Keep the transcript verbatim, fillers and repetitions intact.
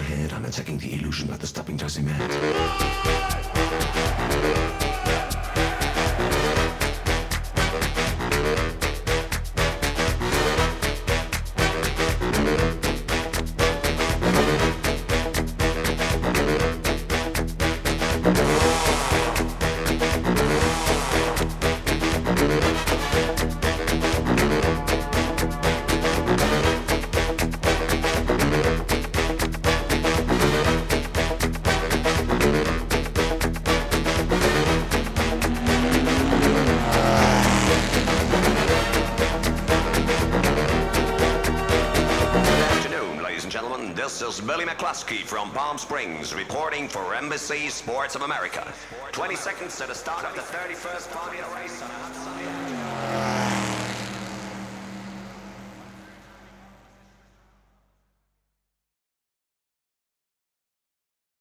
head, I'm attacking the illusion of the stopping Josimat. This is Billy McCluskey from Palm Springs, reporting for Embassy Sports of America. twenty seconds to the start of the thirty-first Formula race on a hot sunny afternoon.